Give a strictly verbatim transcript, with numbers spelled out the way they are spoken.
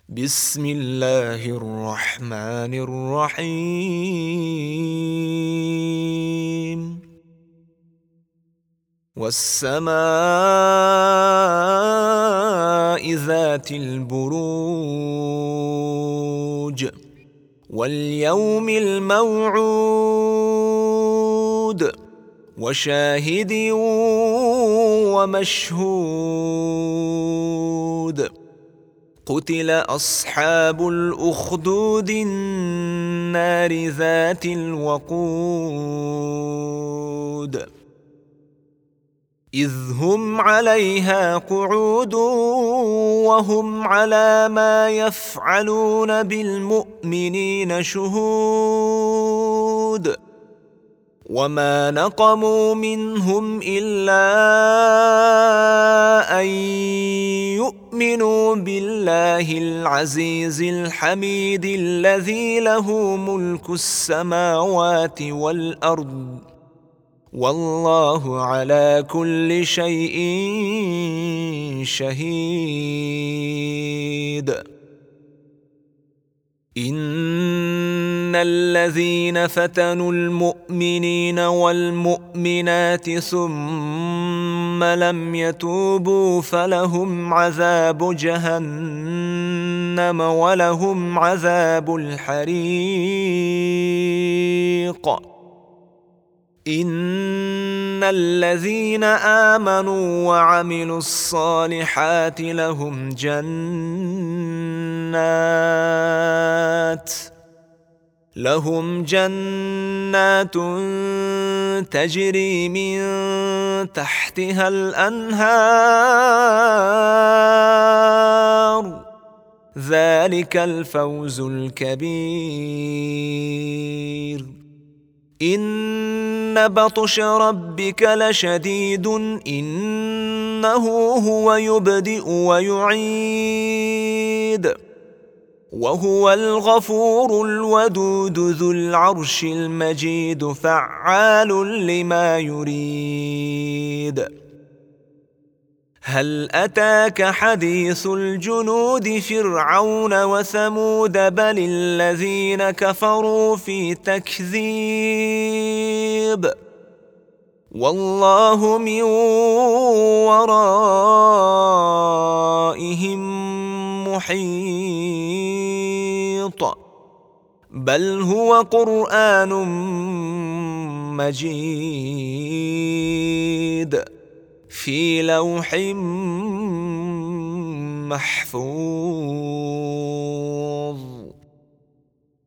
بسم الله الرحمن الرحيم والسماء ذات البروج واليوم الموعود وشاهد ومشهود قتل أصحاب الأخدود النار ذات الوقود إذ هم عليها قعود وهم على ما يفعلون بالمؤمنين شهود وما نقموا منهم إلا أن يؤمنوا بالله العزيز الحميد الذي له ملك السماوات والأرض والله على كل شيء شهيد. إن الذين فتنوا المؤمنين والمؤمنات ثم لم يتوبوا فلهم عذاب جهنم ولهم عذاب الحريق. إن الذين آمنوا وعملوا الصالحات لهم جنات لهم جنات تجري من تحتها الأنهار ذلك الفوز الكبير. إن بطش ربك لشديد إنه هو يبدئ ويعيد وهو الغفور الودود ذو العرش المجيد فعال لما يريد. هل أتاك حديث الجنود فرعون وثمود بل الذين كفروا في تكذيب والله من ورائهم محيط بل هو قرآن مجيد في لوح محفوظ.